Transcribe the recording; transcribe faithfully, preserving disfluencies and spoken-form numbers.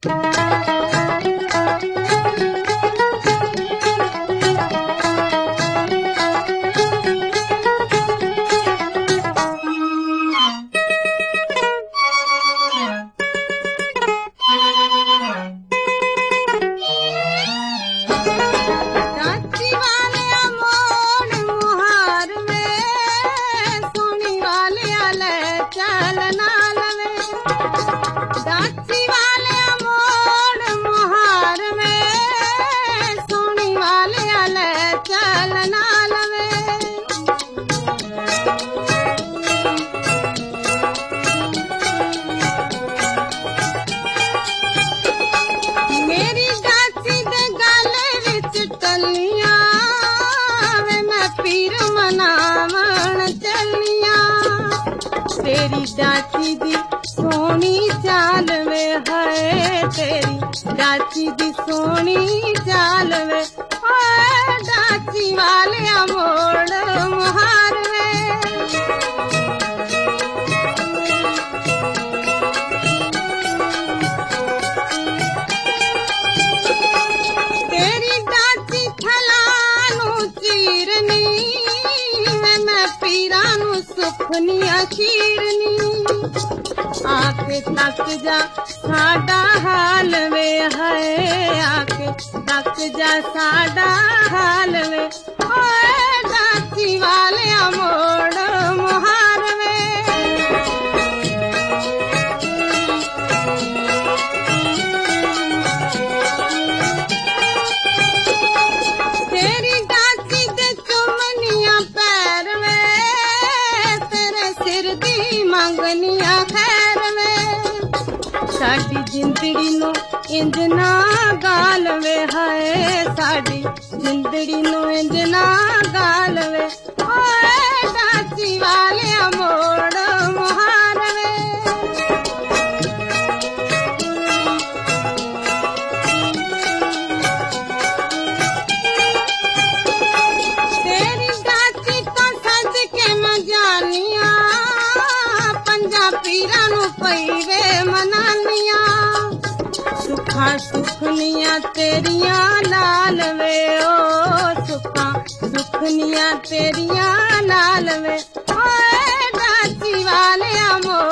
तेरी डाची दी सोनी चाल वे है, तेरी डाची दी सोनी चाल वे, डाची वाले मोड़ मुहार वे। तेरी डाची थलानू चीरनी, मैं पीरानू सुखनिया चीरनी, आके तक जा साडा हाल वे है, आके तक जा साडा हाल वे, ओए डाची वाले मोड़ मुहार वे। तेरी डाची दे चुमनिया पैर वे, तेरे सिर दी मंगनिया खैर वे, साडी जिंदड़ी नू इंज ना गाल वे है, साडी जिंदड़ी नू इंज ना गाल वे, ओए डाची वाले मोड़ मुहार वे। तेरी डाची तो सज के न जानिया, पंजा पीरा नू पईवे मनानिया, सुखा सुखनिया तेरिया लाल वे, ओ सुखा सुखनिया तेरिया लाल वे, ओए डाची वाले मोड़